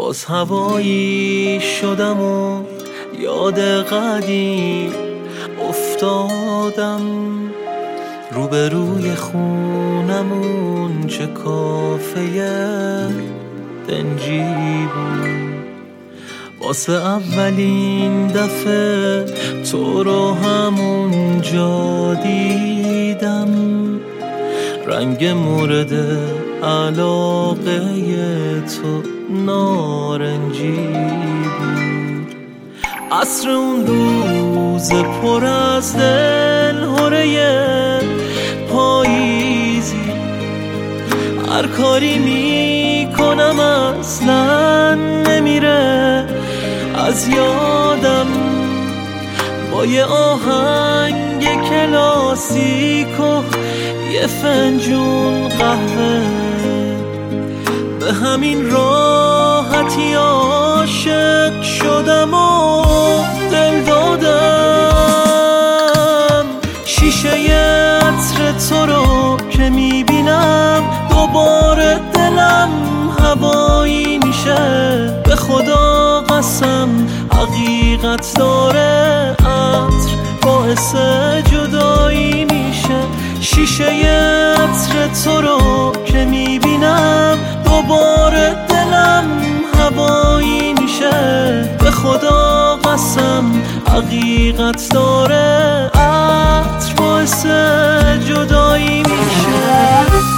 باز هوایی شدم و یاد قدیم افتادم. روبروی خونمون چه کافه دنجی بود، واسه اولین دفعه تو رو همونجا دیدم. رنگ مورد علاقه تو نارنجی بود. عصر اون روز پر از دلهره پاییزی، هر کاری میکنم اصلا نمیره از یادم. با یه آهنگ کلاسیک و یه فنجون قهوه به همین راحتی عاشق شدم و دل دادم. شیشه عطر تو رو که میبینم دوباره دلم هوایی میشه. به خدا قسم حقیقت داره عطر باعث جدایی میشه. شیشه عطر تو رو که میبینم دوباره دلم هوایی میشه. به خدا قسم حقیقت داره عطر باعث جدایی میشه.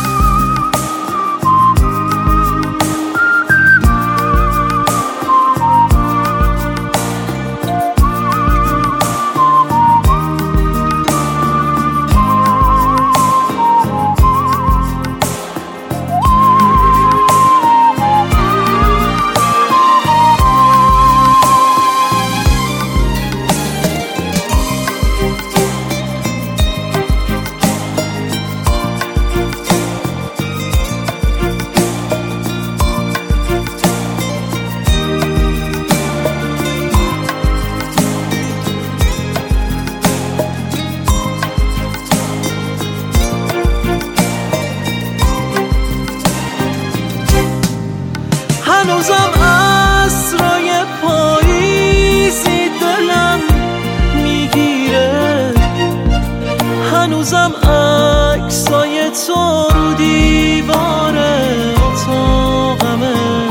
هنوزم عصرای پاییزی دلم میگیره، هنوزم عکسای تو رو دیوار اتاقمه.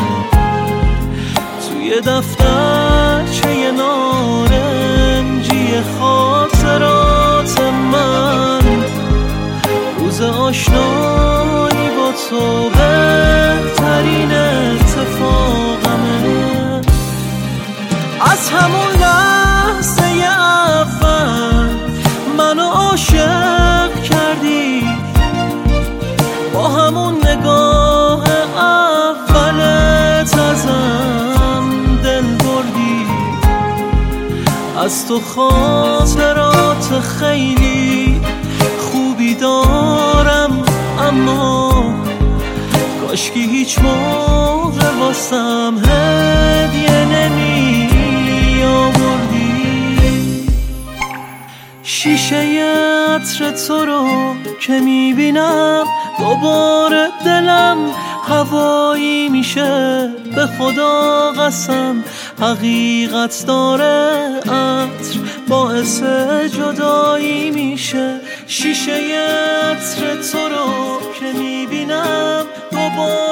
توی دفترچه نارنجی خاطرات من روز آشنایی با تو بهترین اتفاقمه. از همون لحظه اول منو عاشق کردی، با همون نگاه اولت ازم دل بردی. از تو خاطرات خیلی خوبی دارم، اما کاشکی هیچ موقع واسم هدیه نمی آوردی. شیشه عطر تو رو که میبینم دوباره دلم هوایی میشه. به خدا قسم حقیقت داره عطر باعث جدایی میشه. شیشه عطر تو رو که میبینم دوباره